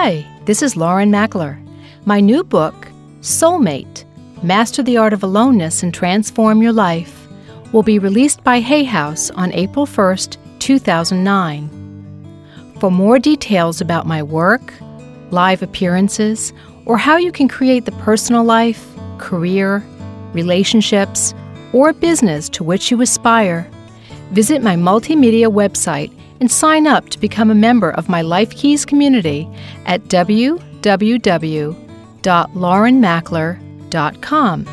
Hi, this is Lauren Mackler. My new book, Soulmate, Master the Art of Aloneness and Transform Your Life, will be released by Hay House on April 1st, 2009. For more details about my work, live appearances, or how you can create the personal life, career, relationships, or business to which you aspire, visit my multimedia website and sign up to become a member of my Life Keys community at www.laurenmackler.com.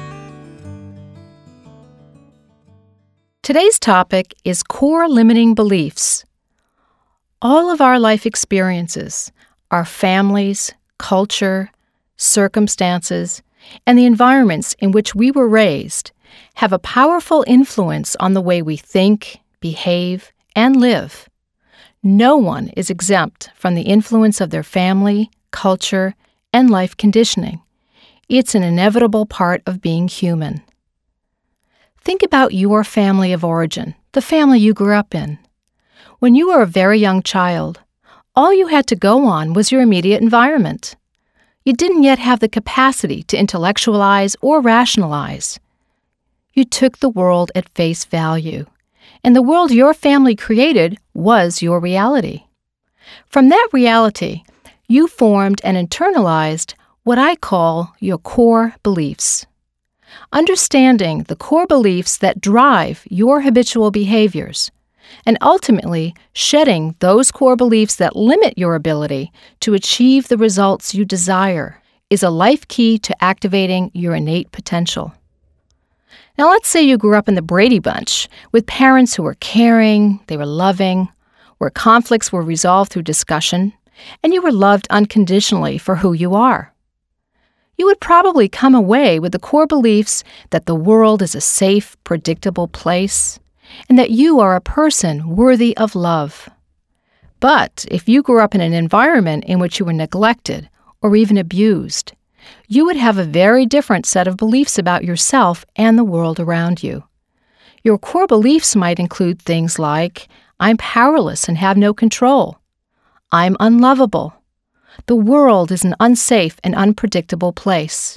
Today's topic is core limiting beliefs. All of our life experiences, our families, culture, circumstances, and the environments in which we were raised have a powerful influence on the way we think, behave, and live. No one is exempt from the influence of their family, culture, and life conditioning. It's an inevitable part of being human. Think about your family of origin, the family you grew up in. When you were a very young child, all you had to go on was your immediate environment. You didn't yet have the capacity to intellectualize or rationalize. You took the world at face value, and the world your family created was your reality. From that reality, you formed and internalized what I call your core beliefs. Understanding the core beliefs that drive your habitual behaviors, and ultimately shedding those core beliefs that limit your ability to achieve the results you desire, is a life key to activating your innate potential. Now, let's say you grew up in the Brady Bunch with parents who were caring, they were loving, where conflicts were resolved through discussion, and you were loved unconditionally for who you are. You would probably come away with the core beliefs that the world is a safe, predictable place, and that you are a person worthy of love. But if you grew up in an environment in which you were neglected or even abused, you would have a very different set of beliefs about yourself and the world around you. Your core beliefs might include things like, I'm powerless and have no control. I'm unlovable. The world is an unsafe and unpredictable place.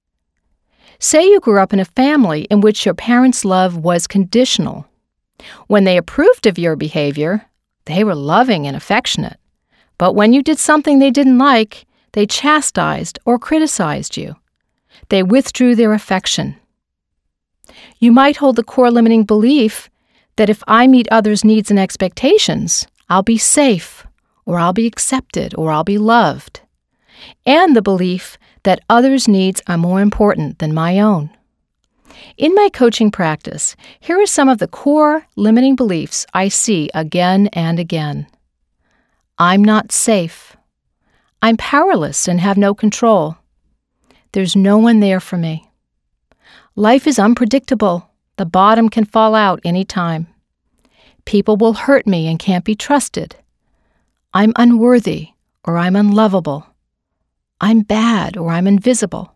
Say you grew up in a family in which your parents' love was conditional. When they approved of your behavior, they were loving and affectionate. But when you did something they didn't like, they chastised or criticized you. They withdrew their affection. You might hold the core limiting belief that if I meet others' needs and expectations, I'll be safe, or I'll be accepted, or I'll be loved. And the belief that others' needs are more important than my own. In my coaching practice, here are some of the core limiting beliefs I see again and again. I'm not safe. I'm powerless and have no control. There's no one there for me. Life is unpredictable. The bottom can fall out any time. People will hurt me and can't be trusted. I'm unworthy or I'm unlovable. I'm bad or I'm invisible.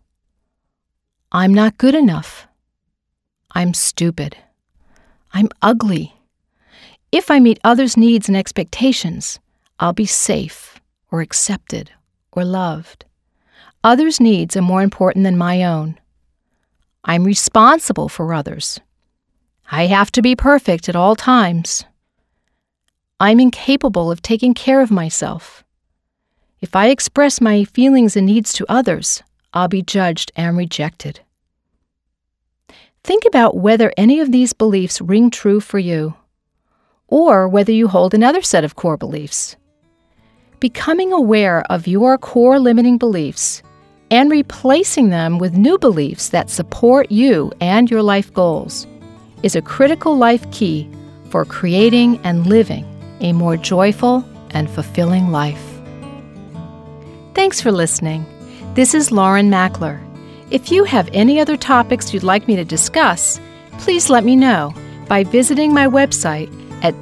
I'm not good enough. I'm stupid. I'm ugly. If I meet others' needs and expectations, I'll be safe or accepted or loved. Others' needs are more important than my own. I'm responsible for others. I have to be perfect at all times. I'm incapable of taking care of myself. If I express my feelings and needs to others, I'll be judged and rejected. Think about whether any of these beliefs ring true for you, or whether you hold another set of core beliefs. Becoming aware of your core limiting beliefs and replacing them with new beliefs that support you and your life goals is a critical life key for creating and living a more joyful and fulfilling life. Thanks for listening. This is Lauren Mackler. If you have any other topics you'd like me to discuss, please let me know by visiting my website at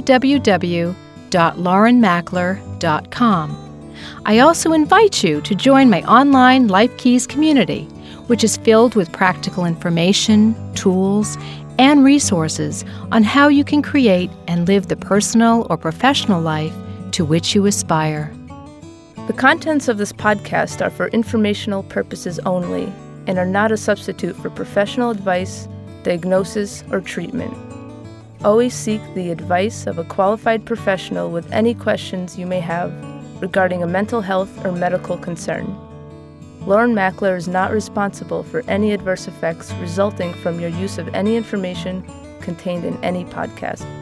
www.laurenmackler.com. I also invite you to join my online Life Keys community, which is filled with practical information, tools, and resources on how you can create and live the personal or professional life to which you aspire. The contents of this podcast are for informational purposes only and are not a substitute for professional advice, diagnosis, or treatment. Always seek the advice of a qualified professional with any questions you may have regarding a mental health or medical concern. Lauren Mackler is not responsible for any adverse effects resulting from your use of any information contained in any podcast.